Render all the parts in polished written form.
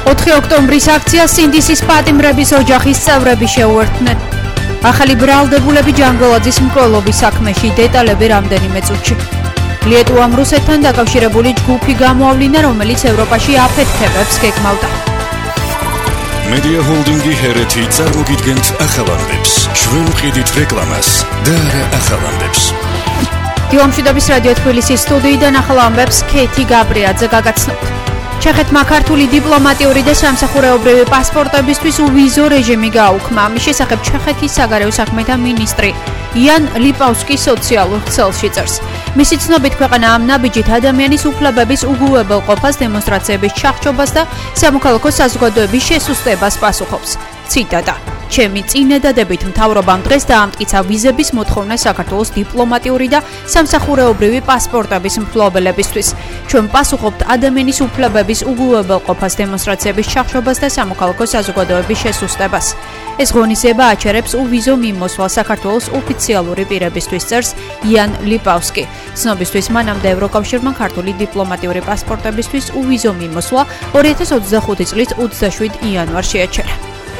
4 ოქტომბრის აქციას სინდისის პატიმრების ოჯახის წევრები შეუერთდნენ. ახალი ბრალდებულები ჯანგოლაძის მკვლელობის საქმეში, დეტალები რამდენიმე წუთში. ლიეტუამ რუსეთთან დაკავშირებული ჯგუფი გამოავლინა, რომელიც ევროპაში აფეთქებებს გეგმავდა. Media Holding-ი ჰერეთი წარმოგიდგენთ ახალამდებს. ჩვენ ვყიდით რეკლამას და არა ახალამდებს. დილამშვიდობის რადიო თბილისის სტუდიიდან ახალამდებს ქეთი გაბრიაძე გაგაცნობთ. ჩეხეთმა ქართული დიპლომატიური და სამსახურეობრივი პასპორტებისთვის უვიზო რეჟიმი გააუქმა. ამის შესახებ ჩეხეთის საგარეო საქმეთა მინისტრი იან ლიპავსკი სოციალურ ქსელში წერს. მისი ცნობით, ქვეყანა ამ ნაბიჯით ადამიანის უფლებების უგუებელყოფას, დემონსტრაციების ჩახშობას და სამოქალაქო საზოგადოების შესუსტებას პასუხობს. ციტატა: ჩემი წინადადებით მთავრობამ დღეს დაამტკიცა ვიზების მოთხოვნა საქართველოს დიპლომატიური და სამსახურეობრივი პასპორტების მფლობელებისთვის. ჩვენ პასუხობთ ადამიანის უფლებების უგუებელყოფას, დემონსტრაციების ჩახშობას და სამოქალაქო საზოგადოების შესუსტებას. ეს ღონისძიება აჩერებს უვიზო მიმოსვლას საქართველოს ოფიციალური პირებისთვის, წერს იან ლიპავსკი. ცნობისთვის, მანამდე ევროკავშირმა ქართული დიპლომატიური პასპორტებისთვის უვიზო მიმოსვლა 2025 წლის 27 იანვარში აჩერა.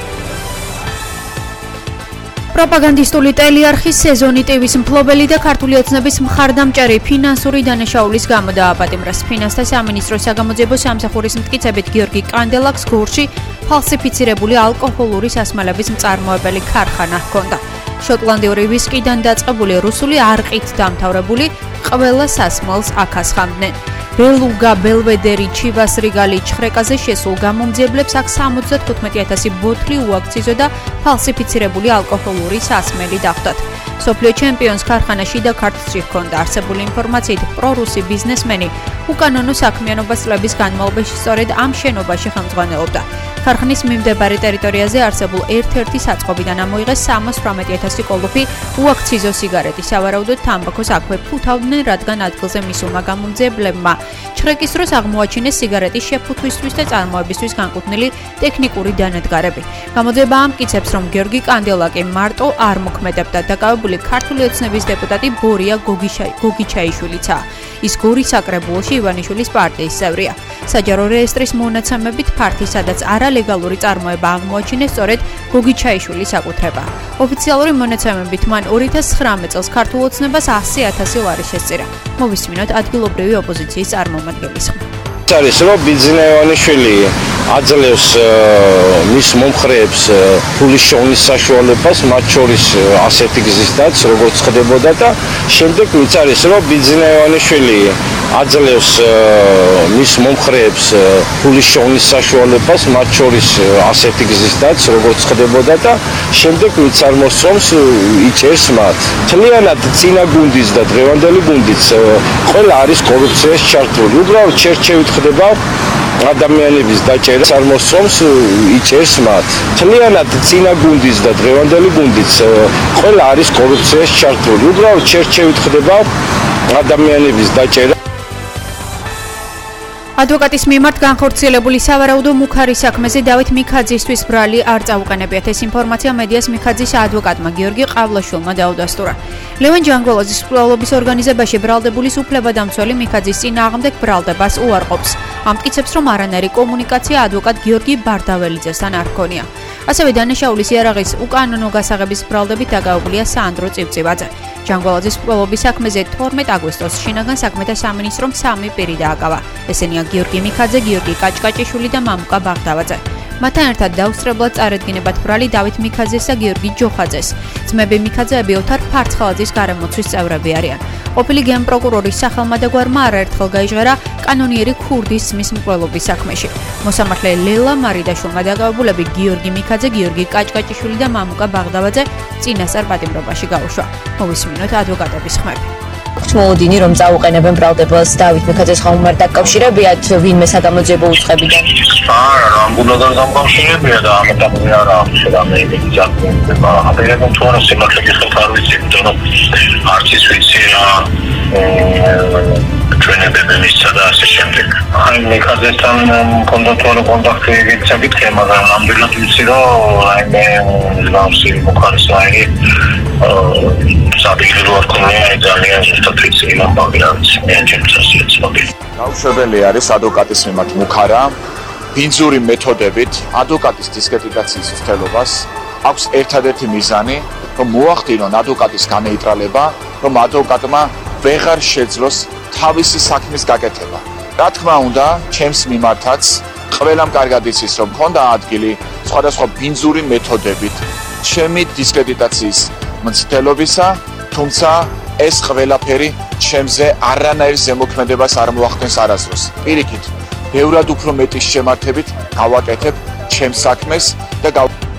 პროპაგანდისტული ტელეარხის სეზონი ტივის მფლობელი და ქართული ოცნების მხარდამჭერი ფინანსური დანაშაულის გამო დააპატიმრეს. ფინანსთა სამინისტროს საგამოძიებო სამსახურის მტკიცებით, გიორგი კანდელაკს გორში ფალსიფიცირებული ალკოჰოლური სასმელების მწარმოებელი ქარხანა ჰქონდა. შოტლანდიური ვისკიდან დაწყებული რუსული არყით დამთავრებული ყველა სასმელს აქ ასხამდნენ. ბელუგა, ბელვედერი, ჩივას რიგალი, ჩხრეკაზე შესულ გამომძიებლებს აქ 75,000 ბოთლი უაქციზო და ფალსიფიცირებული ალკოჰოლური სასმელი დახვდათ. სოფლიო ჩემპიონს ქარხანაში და ქართლში ჰქონდა. არსებული ინფორმაციით, პრორუსი ბიზნესმენი უკანონო საქმიანობას წლების განმავლობაში სწორედ ამ შენობაში ხელმძღვანელობდა. ქარხნის მიმდებარე ტერიტორიაზე არსებულ ერთ-ერთი საწყობიდან ამოიღეს 78,000 კოლოფი უაქციზო სიგარეტი. სავარაუდოდ თამბაქოს აქვე ფუთავდნენ, რადგან ადგილზე მისულმა გამომძიებლებმა ჩხრეკის დროს აღმოაჩინეს სიგარეტის შეფუთვისთვის და წარმოებისთვის განკუთვნილი ტექნიკური დანადგარები. გამოძიება ამტკიცებს, რომ გიორგი კანდელაკი მარტო არ მოქმედებდა. დაკავებული ქართული ოცნების დეპუტატი ბორია გოგიჩაიშვილიცაა. ის გორის საკრებულოში ივანიშვილის პარტიის წევრია. საჯარო რეესტრის მონაცემებით ფართი, სადაც არალეგალური წარმოება აღმოაჩინეს, სწორედ გოგიჩაიშვილის აკუთრება. ოფიციალური მონაცემებით მან 2019 წელს ქართულ ოცნებას 100,000 ლარი შესწირა. მოვისმინოთ ადგილობრივი ოპოზიციის წარმომადგენლის ხმა. არის რომ ბიძინევანიშვილი აძლევს მის მომხრეებს ფულის შოვნის საშუალებას, მათ შორის ასეთი გზისთაც, როგორც ხდებოდა და შემდეგ ვიც არის რომ ბიძინევანიშვილი აძლევს მის მომხრეებს ფულის შოვნის საშუალებას, მათ შორის ასეთი გზისთაც, როგორც ხდებოდა და შემდეგ ვიც არ მოსწონს იჭერს მათ. თლიანად წინა გუნდის და დღევანდელი გუნდიც ყველა არის კორუფციაში ჩართული. უბრალოდ შერჩევით ხდება ადამიანების დაჭერა, არ მოსწონს იჭერს მათ. თლიანად წინა გუნდის და დღევანდელი გუნდიც ყველა არის კორუფციაში ჩართული. უბრალოდ შერჩევით ხდება ადამიანების დაჭერა. ადვოკატის მიმართ განხორციელებული სავარაუდო მუქარი საქმეზე დავით მიქაძისთვის ბრალი არ წაუყენებიათ. ეს ინფორმაცია მედიას მიქაძის ადვოკატმა გიორგი ყავლაშვილმა დაუდასტურა. ლევან ჯანგოლაძის მკვლელობის ორგანიზებაში ბრალდებულის უფლებადამცველი მიქაძის წინააღმდეგ ბრალდებას უარყოფს. ამტკიცებს, რომ არანაირი კომუნიკაცია ადვოკატ გიორგი ბარდაველიძესთან არ ჰქონია. ასევე დანაშაულის იარაღის უკანონო გასაღების ბრალდებით დაკავებულია საანდრო წივწივაძე. ჯანგოლაძის მკვლელობის საქმეზე 12 აგვისტოს შინაგან საქმეთა სამინისტრომ 3 პირი დააკავა. ესენია გიორგი მიქაძე, გიორგი კაჭკაჭიშვილი და მამუკა ბაღდავაძე. მათთან ერთად დაუსწრებლად წარედგინებათ ბრალი დავით მიქაძეს და გიორგი ჯოხაძეს. ძმები მიქაძეები ოთარ ფარცხალაძის გარემოცვის წევრები არიან. ყოფილი გენპროკურორის სახელმადაგვარმა არაერთხელ გაიჟღერა კანონიერი ქურდის ძმის მკვლელობის საქმეში. მოსამართლე ლელა მარიდაშვილმა დაკავებულები გიორგი მიქაძე, გიორგი კაჭკაჭიშვილი და მამუკა ბაღდავაძე წინასწარ პატიმრობაში გაუშვა. მოვისმინოთ ადვოკატების ხმები. მოუდინი რომ წაუყენებენ ბრალდებას დავით მიქაძეს ხომ არ დაკავშირებიათ ვინმე საგამოძიებო უწყებიდან? არა, ამბულადარ დამკავშირებია და ამიტომ არა შეიძლება მიგზავნება. აბერებენ თორე სიმართლე გიხდით არ ვიცი, იმიტომ არც ის ვიცი რა ჩვენებები მისცა და ასე შემდეგ. აი მიქაძესთან მქონდა თორე კონტაქტი გიცემით, მაგრამ ნამდვილად ვიცი რომ აი მე მსგავსი მოხარისაირი საბიგრო არ ქონია ძალიან ზუსტად ვიცი ამბავი არის მე ჩემთვის ცნობილი. გაუშვებელი არის ადვოკატის მიმართ მუქარა ბინძური მეთოდებით ადვოკატის დისკრედიტაციის მცდელობას აქვს ერთადერთი მიზანი, რომ მოახდინონ ადვოკატის განეიტრალება, რომ ადვოკატმა ვეღარ შეძლოს თავისი საქმის გაკეთება. რა თქმა უნდა, ჩემს მიმართაც ყველამ კარგად იცის, რომ მქონდა ადგილი სხვადასხვა ბინძური მეთოდებით ჩემი დისკრედიტაციის მცდელობისა, თუმცა ეს ყველაფერი ჩემზე არანაირ ზემოქმედებას არ მოახდენს არასდროს. პირიქით, ბევრად უფრო მეტის შემართებით გავაკეთებ ჩემს საქმეს და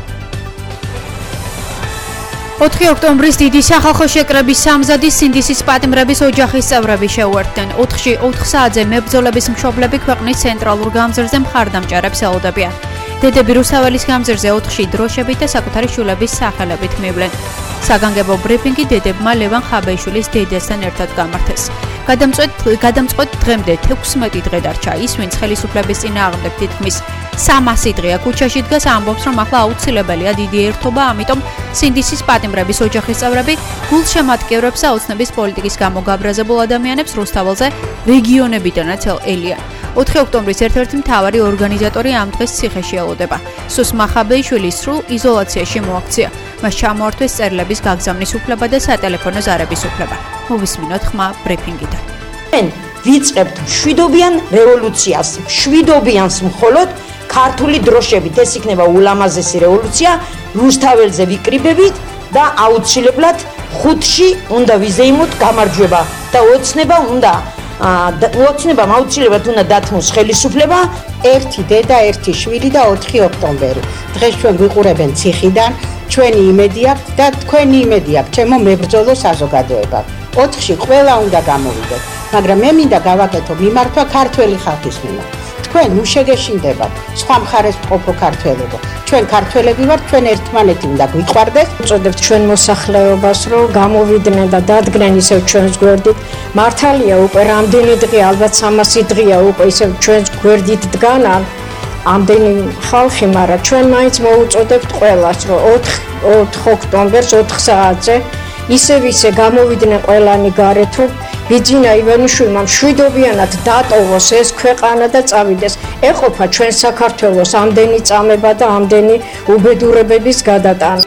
4 ოქტომბრის დიდი სახალხო შეკრების სამზადის სინდისის პატიმრების ოჯახის წევრები შეუერთდნენ. 4 საათზე მებრძოლების მშობლები ქვეყნის ცენტრალურ გამზირზე მხარდამჭერებს ელოდებიან. დედები რუსთაველის გამზირზე 4 დროშებით და საკუთარი შვილების სახელებით მივლენ. საგანგებო ბრიფინგი დედებმა ლევან ხაბეიშვილის დედასთან ერთად გამართეს. გადამწყვეტ დღემდე 16 დღე დარჩა ის, ვინც ხელისუფლების წინააღმდეგ თითქმის 300 დღეა ქუჩაში დგას, ამბობს, რომ ახლა აუცილებელია დიდი ერთობა, ამიტომ სინდისის პატიმრების ოჯახის წევრები გულშემატკივრებს და ოცნების პოლიტიკის გამო გაბრაზებულ ადამიანებს რუსთაველზე რეგიონებიდანაც ელიან. 4 ოქტომბრის ერთ-ერთი მთავარი ორგანიზატორი ამ დღეს ციხეში ელოდება. სუს მახაბეიშვილი სრულ იზოლაციაში მოაქცია. მას ჩამოართვეს წერილების გაგზავნის უფლება და სატელეფონო ზარების უფლება. მოვისმინოთ ხმა ბრიფინგიდან. ვიწყებთ მშვიდობიან რევოლუციას, მშვიდობიანს მხოლოდ ქართული დროშებით. ეს იქნება ულამაზესი რევოლუცია, რუსთაველზე ვიკრიბებით და აუცილებლად 5-ში უნდა ვიზეიმოთ გამარჯვება და ოცნებამ აუცილებლად უნდა დათმოს ხელისუფლება. ერთი დედა, ერთი შვილი და 4 ოქტომბერი. დღეს ჩვენ ვიყურებენ ციხიდან, ჩვენი იმედი აქვს და თქვენი იმედი აქვს ჩემო მებრძოლო საზოგადოებამ. 4-ში ყველა უნდა გამოვიდეთ, მაგრამ მე მინდა გავაკეთო მიმართვა ქართველი ხალხის მიმართ. თქვენ უშეგეშინდებათ სხვა მხარეს ყოფო ქართველებო. ჩვენ ქართველები ვართ, ჩვენ ერთმანეთი უნდა გვიყვარდეს. ვწოდებთ ჩვენ მოსახლეობას, რომ გამოვიდნენ და დადგნენ ისევ ჩვენს გვერდით. მართალია უკვე რამდენი დღეა, ალბათ 300 დღეა უკვე ისევ ჩვენს გვერდით დგან ამდენი ხალხი, მაგრამ ჩვენ მაინც მოუწოდებთ ყველას, რომ 4 ოქტომბერს 4 საათზე ისე გამოვიდნენ ყველანი გარეთო, ბიძინა ივანიშვილმა მშვიდობიანად დატოვოს ეს ქვეყანა და წავიდეს. ეყოფა ჩვენ საქართველოს ამდენი წამება და ამდენი უბედურებების გადატანა.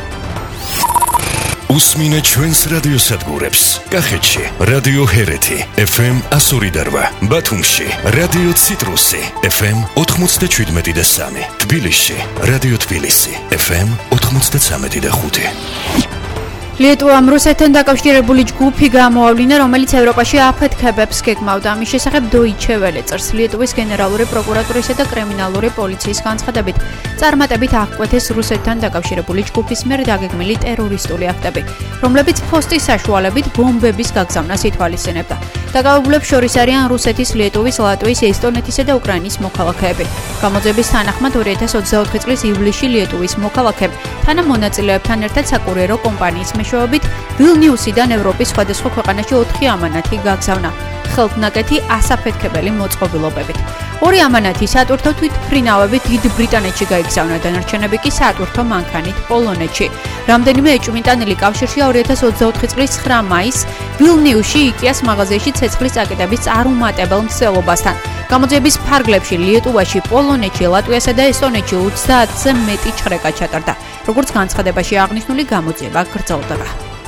უსმინე ჩვენს რადიოსადგურებს. კახეთში რადიო ჰერეთი FM 102, ბათუმში რადიო ციტრუსი FM 97.3, თბილისში რადიო თბილისი FM 93.5. ლიეტუამ რუსეთთან დაკავშირებული ჯგუფი გამოავლინა, რომელიც ევროპაში აფეთქებებს გეგმავდა. ამის შესახებ დოიჩე ველე წერს. ლიეტუვის გენერალური პროკურატურისა და კრიმინალური პოლიციის განცხადებით, წარმატებით აღკვეთეს რუსეთთან დაკავშირებული ჯგუფის მიერ დაგეგმილი ტერორისტული აქტები, რომლებიც ფოსტის საშუალებით ბომბების გაგზავნას ითვალისწინებდა. დაკავებულებს შორის არიან რუსეთის, ლიეტუვის, ლატვიის, ესტონეთისა და უკრაინის მოქალაქეები. გამოძიების თანახმად 2024 წლის ივლისში ლიეტუვის მოქალაქემ თანამონაწილეებთან ერთად საკურიერო კომპანიის მეშვეობით ვილნიუსიდან ევროპის სხვადასხვა ქვეყანაში 4 ამანათი გაგზავნა. ხელთნაკეთი ასაფეთქებელი მოწყობილობებით. 2 ამანათი სატვირთო თვითმფრინავებით დიდ ბრიტანეთში გაიგზავნა, დანარჩენები კი სატვირთო მანქანით პოლონეთში. რამდენიმე ეჭვმიტანილი კავშირშია 2024 წლის 9 მაისს ვილნიუსში იკეას მაღაზიაში ცეცხლის წაკიდების წარუმატებელ მცდელობასთან. გამოძიების ფარგლებში ლიეტუვაში, პოლონეთში, ლატვიასა და ესტონეთში 30-ზე მეტი ჩხრეკა ჩატარდა. როგორც განცხადებაში აღნიშნული, გამოძიება გრძელდება.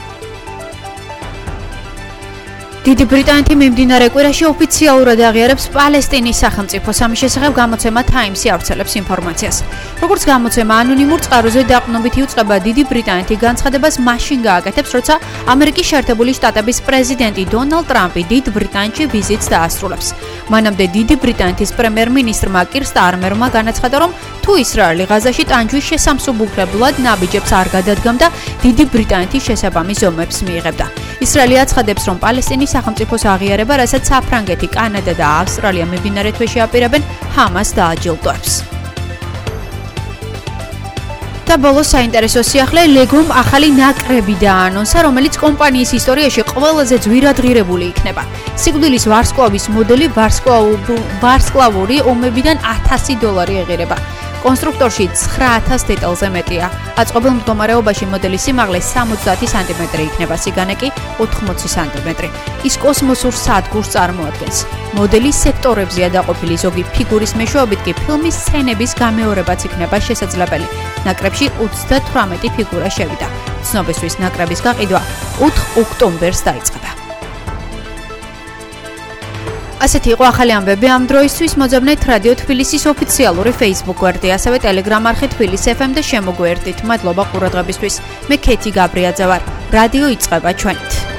დიდი ბრიტანეთი მიმდინარე კვირაში ოფიციალურად აღიარებს პალესტინის სახელმწიფოს. ამის შესახებ გამოცემა Times-ი ავრცელებს ინფორმაციას. როგორც გამოცემა ანონიმურ წყაროზე დაყრდნობით იუწყება, დიდი ბრიტანეთი განცხადებას მაშინ გააკეთებს, როცა ამერიკის შეერთებული შტატების პრეზიდენტი დონალდ ტრამპი დიდ ბრიტანეთში ვიზიტს დაასრულებს. მანამდე დიდი ბრიტანეთის პრემიერ-მინისტრმა კირ სტარმერმა განაცხადა, რომ თუ ისრაელი ღაზაში ტანჯვის შესამსუბუქებლად ნაბიჯებს არ გადადგამდა, დიდი ბრიტანეთის შესაბამის ზომებს მიიღებდა. ისრაელი აცხადებს, რომ პალესტინის სახელმწიფოს აღიარება, რასაც საფრანგეთი, კანადა და ავსტრალია მიმდინარე თვეში აპირებენ, ჰამას დააჯილდოებს. და ბოლოს საინტერესო სიახლე, ლეგომ ახალი ნაკრები დაანონსა, რომელიც კომპანიის ისტორიაში ყველაზე ძვირადღირებული იქნება. სიკვდილის ვარსკვლავის მოდელი ვარსკვლავური ომებიდან $1000 ეღირება. კონსტრუქტორში 9000 დეტალზე მეტია. აწყობილ მდგომარეობაში მოდელის სიმაღლე 70 სანტიმეტრი იქნება, სიგანე კი 80 სანტიმეტრი. ის კოსმოსურ სადგურს წარმოადგენს. მოდელის სექტორებზეა დაყოფილი, ზოგი ფიგურის მეშვეობით კი ფილმის სცენების გამეორებაც იქნება შესაძლებელი. ნაკრებში 38 ფიგურა შევიდა. ცნობისთვის ნაკრების გაყიდვა 4 ოქტომბერს დაიწყება. ასეთი იყო ახალი ამბები ამ დროისთვის. მოძებნეთ რადიო თბილისის ოფიციალური Facebook გვერდი, ასევე Telegram არხი თბილისი FM და შემოგვერდით. მადლობა ყურადღებისთვის. მე ქეთი გაბრიაძე ვარ. რადიო იწყება ჩვენით.